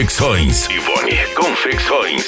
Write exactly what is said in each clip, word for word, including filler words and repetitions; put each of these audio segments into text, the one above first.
Confecções. Ivone Confecções.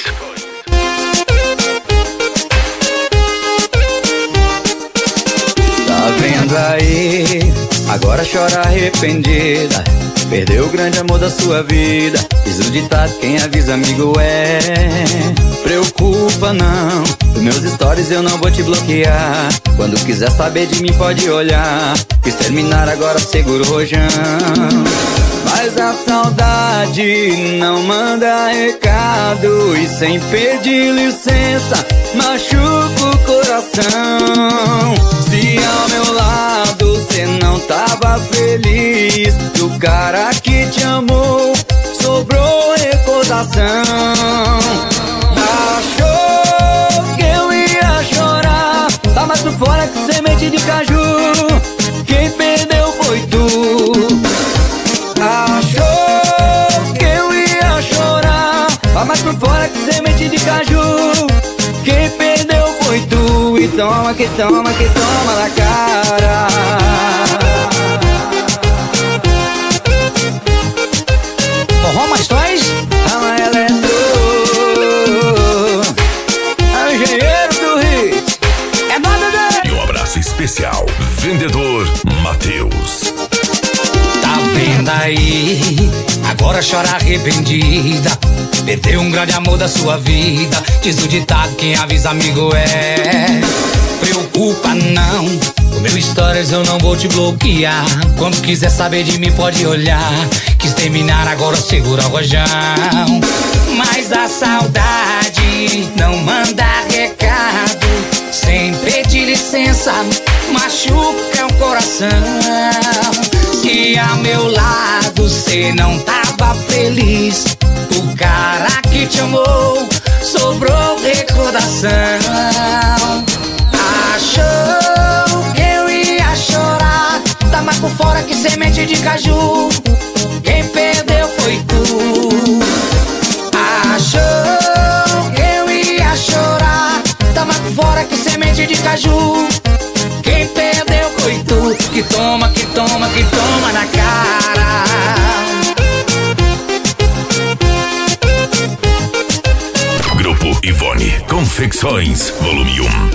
Tá vendo aí? Agora chora arrependida. Perdeu o grande amor da sua vida. Diz o ditado, quem avisa amigo é. Preocupa não, os meus stories eu não vou te bloquear. Quando quiser saber de mim pode olhar. Quis terminar, agora segura o rojão. Mas a saudade não manda recado, e sem pedir licença machuca o coração. Se ao meu lado cê não tava feliz, do cara que te amou sobrou recordação. Achou que eu ia chorar, tá mais por fora que semente de caju. Quem perdeu foi tu. Achou que eu ia chorar, tá mais por fora que semente de caju. Quem perdeu foi tu. E toma que toma que toma na cara. Forró mais dois. Ama Eletro, é o engenheiro do hit. É nada dele. E um abraço especial, vendedor Matheus. Tá vendo aí? Agora chora arrependida. Perdeu um grande amor da sua vida. Diz o ditado, quem avisa amigo é. Preocupa não, o meu stories eu não vou te bloquear. Quando quiser saber de mim pode olhar. Quis terminar, agora segura o rojão. Mas a saudade não manda recado, sem pedir licença machuca o coração. Se a meu lado cê não tava feliz, o cara que te amou sobrou recordação. Achou que eu ia chorar, tá mais por fora que semente de caju. Quem perdeu foi tu. Achou que eu ia chorar, tá mais por fora que semente de caju. Quem perdeu foi tu. Que toma, que toma, que toma na cara. Grupo Ivone Confecções, volume um.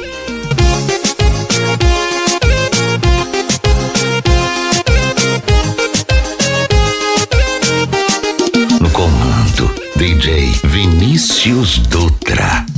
No comando, D J Vinícius Dutra.